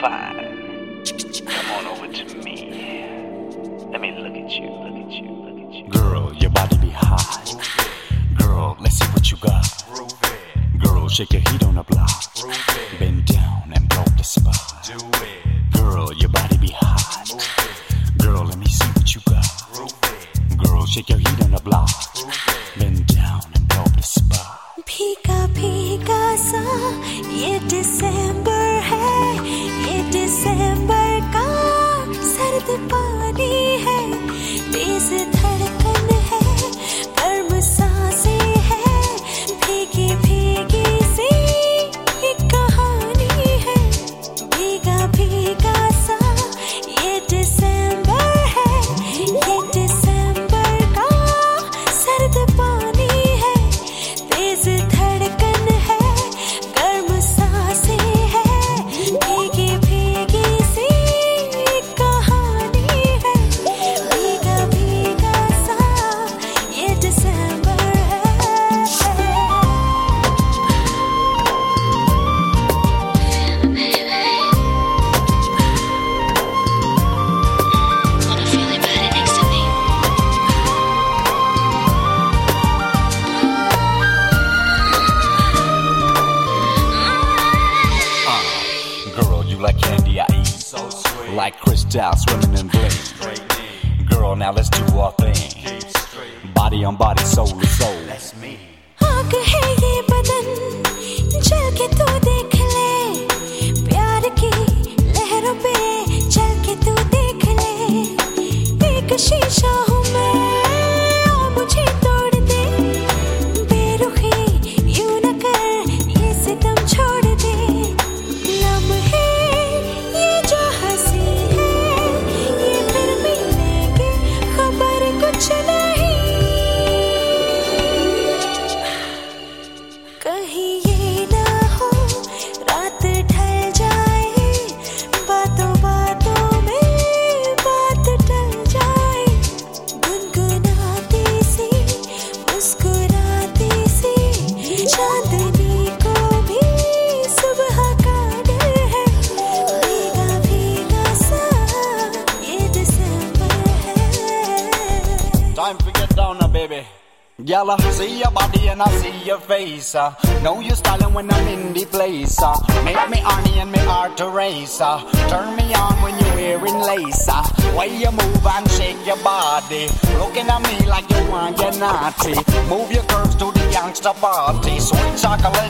fine. Come on over to me. Let me look at you, look at you, look at you. Girl, your body be hot. Girl, let's see what you got. Girl, shake your heat on the block. Bend down and blow the spot. Girl, your body be hot. Girl, let me see what you got. Girl, shake your heat on the block. Bend down and blow the spot. भीगा भीगा सा ये दिसंबर है, ये दिसंबर का सर्द पानी है, तेज धड़कन है, गर्म सांसें है, भीगी भीगी सी एक कहानी है। भीगा भीगा सा ये दिसंबर है, ये दिसंबर का सर्द पानी है, तेज धड़कन है, गर्म सांसें है, भीगी भीगी सी एक कहानी है। भीगा भीगा सा ये दिसंबर है। Wanna feel it better next to me? Girl, you like candy I eat. So sweet. Like crystal swimming in bling. Girl, now let's do our thing. Body on body, soul to soul. That's me. आग है ये बदन चल के तू देख ले, प्यार की लहरों पे चल के तू देख ले। एक शीशा हूँ मैं आ मुझे तोड़ दे, बेरुखी यूं न कर ये सितम छोड़ दे। लम्हे ये जो हंसी है ये फिर मिलेंगे खबर कुछ नहीं। कहीं ये ना हो रात ढल जाए, बातों बातों में बात टल जाए। गुनगुनाती सी मुस्कुराती सी चांदनी को भी सुबह का डर है। भीगा भीगा सा ये दिसंबर है। Time to get down now, baby. Girl, I see your body and I see your face. Know you styling when I'm in the place. Make me horny and me heart to race. Turn me on when you're wearing lace. Way you move and shake your body, looking at me like you want get naughty. Move your curves to the youngster party. Sweet chocolate